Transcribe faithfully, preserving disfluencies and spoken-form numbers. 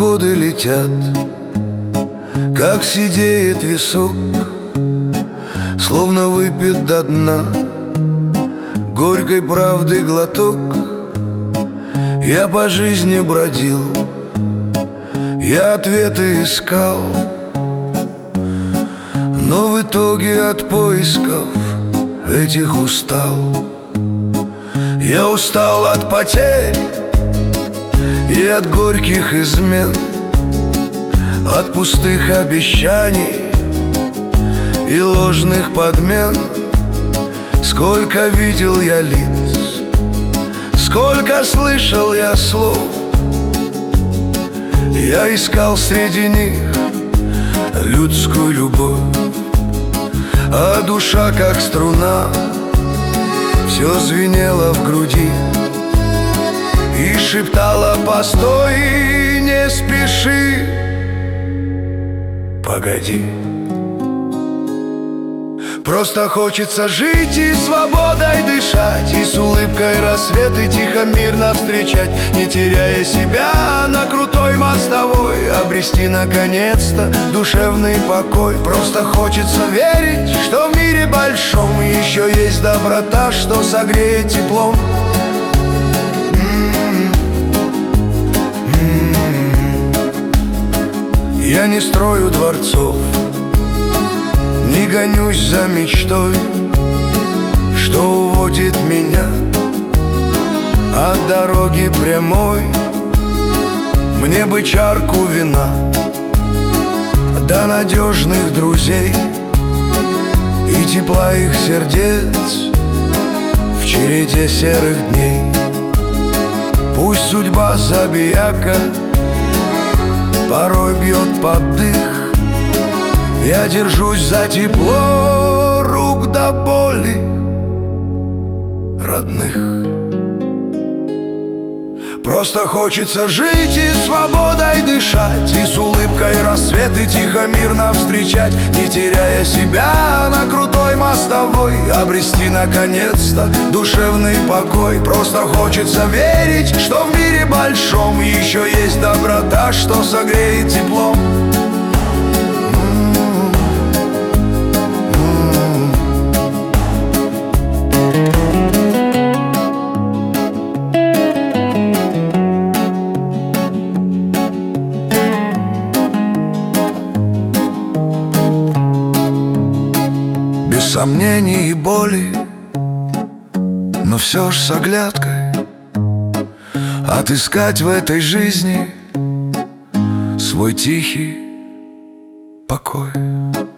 годы летят, как сидеет висок, словно выпит до дна горькой правды глоток. Я по жизни бродил, я ответы искал, но в итоге от поисков этих устал. Я устал от потерь и от горьких измен, от пустых обещаний и ложных подмен. Сколько видел я лиц, сколько слышал я слов, я искал среди них людскую любовь. А душа, как струна, все звенело в груди и шептала: постой, не спеши, погоди. Просто хочется жить и свободой дышать, и с улыбкой рассветы тихо мирно встречать, не теряя себя на крутой мостовой, обрести наконец-то душевный покой. Просто хочется верить, что в мире большом еще есть доброта, что согреет теплом. Я не строю дворцов, не гонюсь за мечтой, что уводит меня от дороги прямой. Мне бы чарку вина, да надежных друзей и тепла их сердец в череде серых дней. Пусть судьба забияка порой бьет под дых, я держусь за тепло рук до боли родных. Просто хочется жить и свободой дышать, и с улыбкой рассветы тихо мирно встречать, не теряя себя на крутой мостовой, обрести наконец-то душевный покой. Просто хочется верить, что в мире большом еще есть доброта, что согреет теплом. Без сомнений и боли, но все ж с оглядкой отыскать в этой жизни свой тихий покой.